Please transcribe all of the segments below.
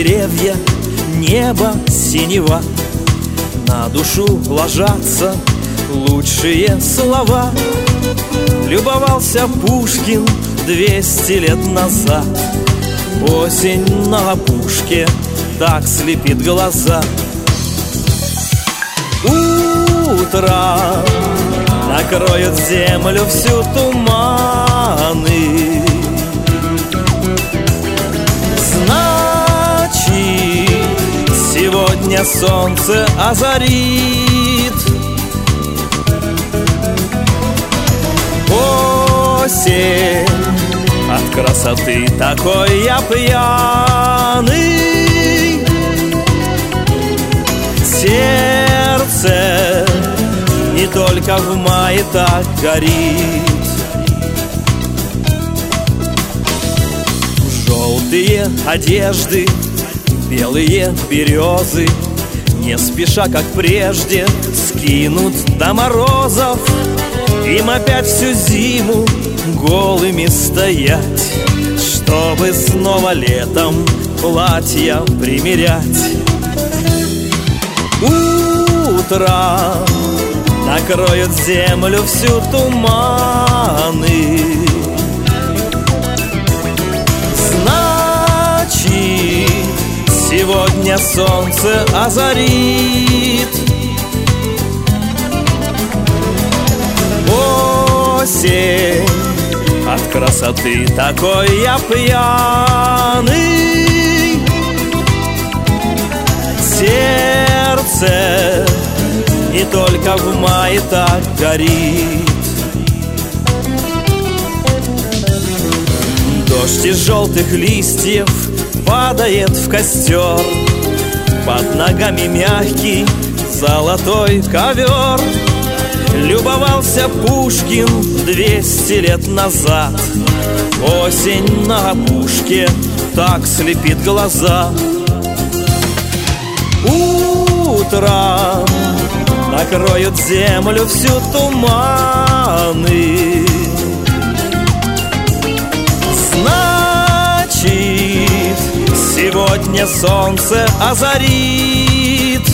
деревья, небо синева, на душу ложатся лучшие слова. Любовался Пушкин 200 лет назад. Осень на опушке так слепит глаза. Утро накроет землю всю туманы. Значит, сегодня солнце озарит. Осень, от красоты такой я пьяный. Сердце не только в мае так горит. Желтые одежды, белые березы, не спеша, как прежде, скинут до морозов. Им опять всю зиму голыми стоять, чтобы снова летом платья примерять. Утро накроет землю всю туманы. Значит, сегодня солнце озарит. Осень, от красоты такой я пьяный. Сердце не только в мае так горит. Дождь из желтых листьев падает в костер. Под ногами мягкий золотой ковер. Любовался Пушкин 200 лет назад. Осень на опушке так слепит глаза. Утро накроют землю всю туманы. Значит, сегодня солнце озарит.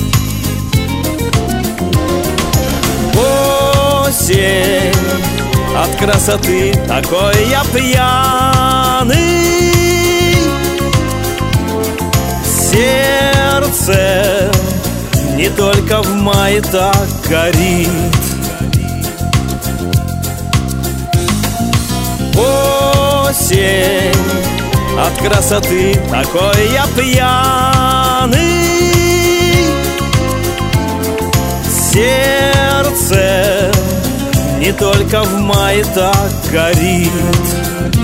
Осень, от красоты такой я пьяный. Сердце не только в мае так горит. Осень, от красоты такой я пьяный. Сердце не только в мае так горит.